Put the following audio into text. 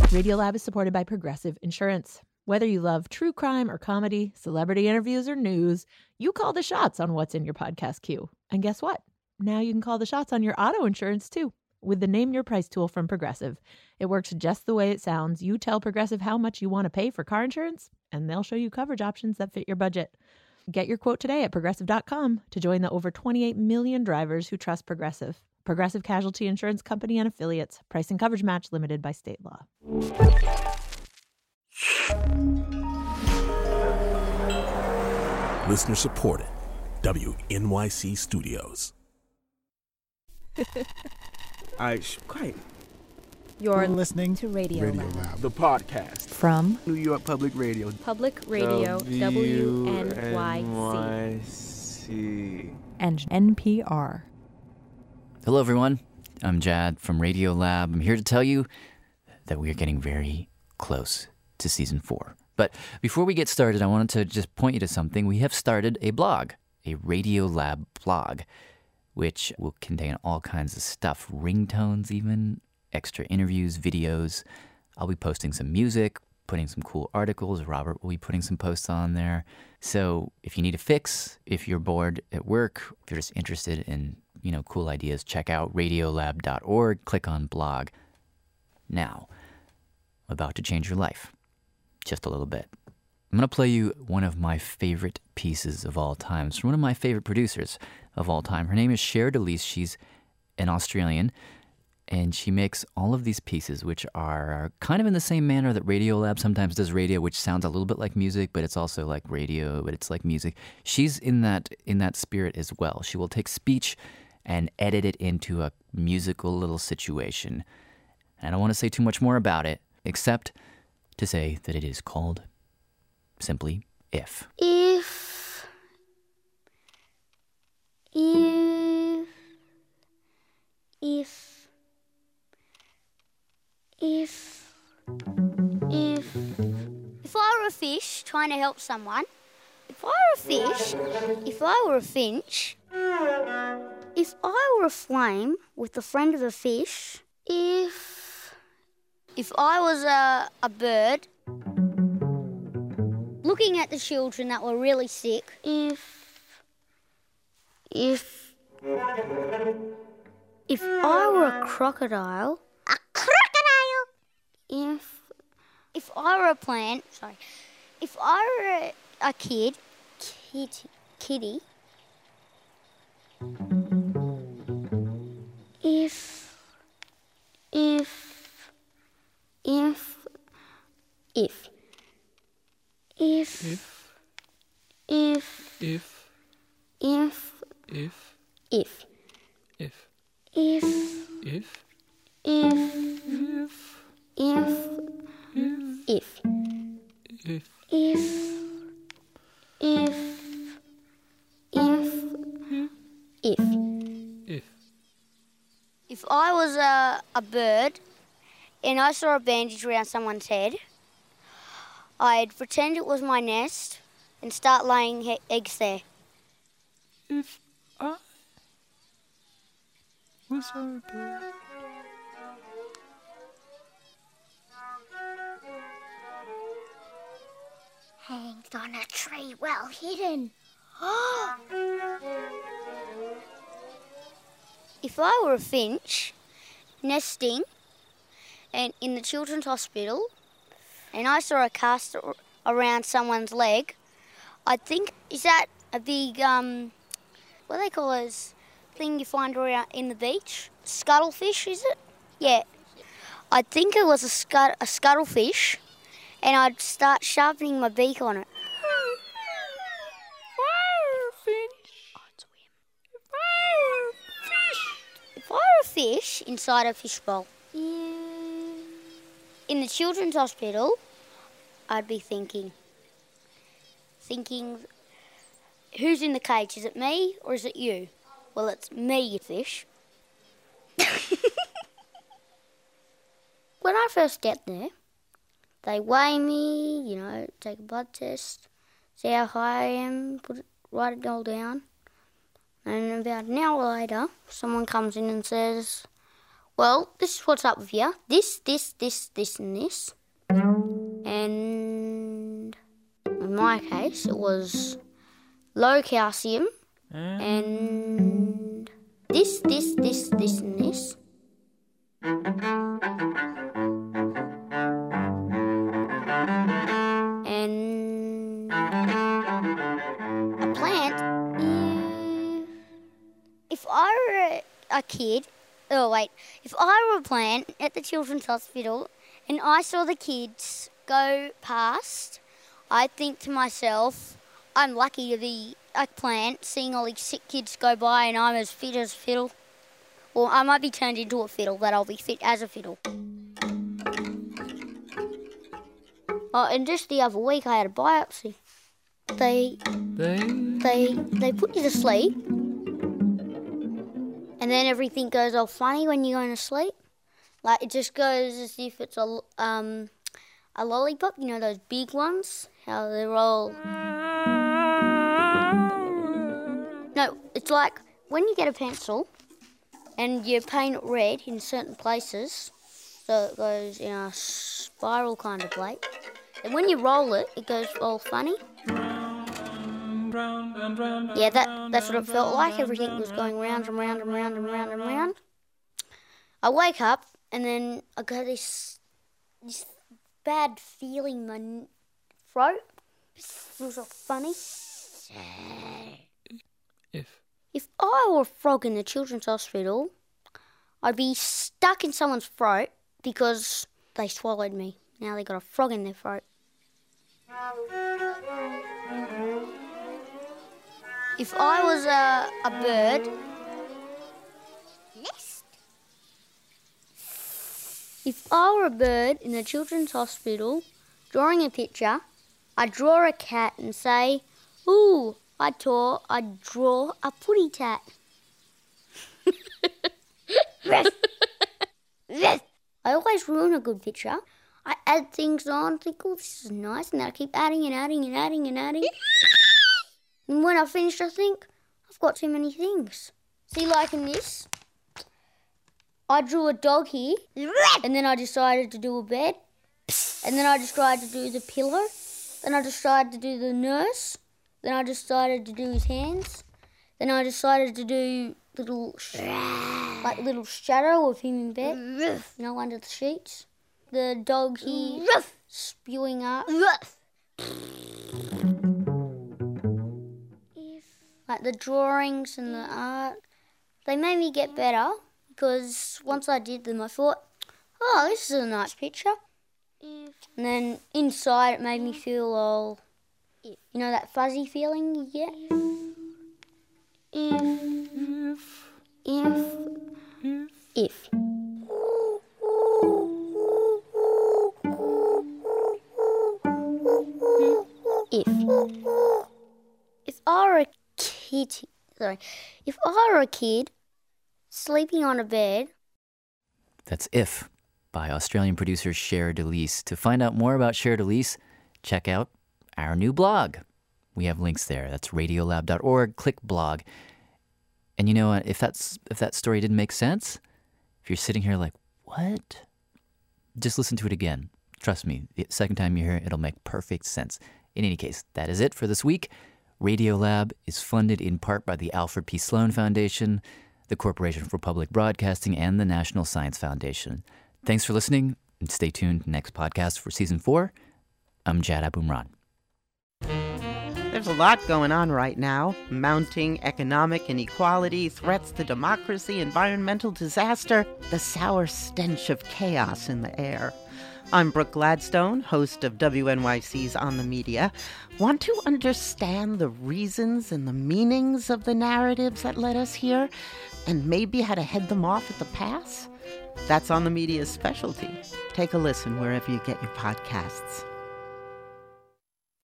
Radiolab is supported by Progressive Insurance. Whether you love true crime or comedy, celebrity interviews or news, you call the shots on what's in your podcast queue. And guess what? Now you can call the shots on your auto insurance too with the Name Your Price tool from Progressive. It works just the way it sounds. You tell Progressive how much you want to pay for car insurance, and they'll show you coverage options that fit your budget. Get your quote today at Progressive.com to join the over 28 million drivers who trust Progressive. Progressive Casualty Insurance Company and Affiliates. Price and coverage match limited by state law. Listener supported. WNYC Studios. Quiet. You're listening to Radio Lab. The podcast. From New York Public Radio. Public Radio, WNYC. And NPR. Hello, everyone. I'm Jad from Radio Lab. I'm here to tell you that we are getting very close to Season 4. But before we get started, I wanted to just point you to something. We have started a blog, a Radio Lab blog, which will contain all kinds of stuff, ringtones even, extra interviews, videos. I'll be posting some music, putting some cool articles. Robert will be putting some posts on there. So if you need a fix, if you're bored at work, if you're just interested in, cool ideas, check out radiolab.org, click on blog. Now, I'm about to change your life. Just a little bit. I'm going to play you one of my favorite pieces of all time. It's from one of my favorite producers of all time. Her name is Cher Delise. She's an Australian, and she makes all of these pieces, which are kind of in the same manner that Radiolab sometimes does radio, which sounds a little bit like music, but it's also like radio, but it's like music. She's in that spirit as well. She will take speech and edit it into a musical little situation. And I don't want to say too much more about it, except to say that it is called simply If. If I were a fish trying to help someone, if I were a fish, if I were a finch, if I were a flame with the friend of a fish, if I was a bird looking at the children that were really sick, if I were a crocodile, if I were a plant, if I were a kitty, if I was a bird and I saw a bandage around someone's head, I'd pretend it was my nest and start laying eggs there. If I was a bird. Hanged on a tree well hidden. If I were a finch nesting and in the children's hospital and I saw a cast around someone's leg, I'd think, is that a big, what do they call those thing you find around in the beach? Scuttlefish, is it? Yeah. I'd think it was a scuttlefish and I'd start sharpening my beak on it. If I were a fish inside a fishbowl, in the children's hospital, I'd be thinking, who's in the cage? Is it me or is it you? Well, it's me, you fish. When I first get there, they weigh me, take a blood test, see how high I am, write it all down. And about an hour later, someone comes in and says, Well, this is what's up with you. This, and this. And in my case, it was low calcium and this, and this. And a plant. If I were a kid, if I were a plant at the Children's Hospital and I saw the kids go past, I'd think to myself, I'm lucky to be a plant, seeing all these sick kids go by and I'm as fit as a fiddle. Or I might be turned into a fiddle, but I'll be fit as a fiddle. Oh, and just the other week I had a biopsy. They put you to sleep, and then everything goes all funny when you're going to sleep. Like, it just goes as if it's a lollipop, you know, those big ones, how they're all... No, it's like when you get a pencil and you paint it red in certain places, so it goes in a spiral kind of plate. And when you roll it, it goes all funny. Yeah, that's what it felt like. Everything was going round and round and round and round and round. I wake up and then I got this bad feeling in my throat. It feels all funny. If I were a frog in the Children's Hospital, I'd be stuck in someone's throat because they swallowed me. Now they got a frog in their throat. If I was a bird... Nest. If I were a bird in the Children's Hospital, drawing a picture, I'd draw a cat and say, ooh, I'd draw a putty tat. I always ruin a good picture. I add things on, think, oh, this is nice, and then I keep adding and adding and adding and adding. And when I finish, I think, I've got too many things. See, like in this, I drew a dog here, and then I decided to do a bed, and then I decided to do the pillow, then I decided to do the nurse, then I decided to do his hands, then I decided to do little shadow of him in bed, under the sheets. The dog here spewing up. Like the drawings and the art, they made me get better because once I did them I thought, oh, this is a nice picture. And then inside it made me feel all, you know, that fuzzy feeling you get? If. If I were a kid sleeping on a bed. That's If by Australian producer Cher Delise. To find out more about Cher Delise, check out our new blog. We have links there. That's radiolab.org. Click blog. And you know what? If that story didn't make sense, if you're sitting here like, what? Just listen to it again. Trust me, the second time you hear it, it'll make perfect sense. In any case, that is it for this week. Radiolab is funded in part by the Alfred P. Sloan Foundation, the Corporation for Public Broadcasting, and the National Science Foundation. Thanks for listening, and stay tuned next podcast for Season 4. I'm Jad Abumrad. There's a lot going on right now. Mounting economic inequality, threats to democracy, environmental disaster, the sour stench of chaos in the air. I'm Brooke Gladstone, host of WNYC's On the Media. Want to understand the reasons and the meanings of the narratives that led us here, and maybe how to head them off at the pass? That's On the Media's specialty. Take a listen wherever you get your podcasts.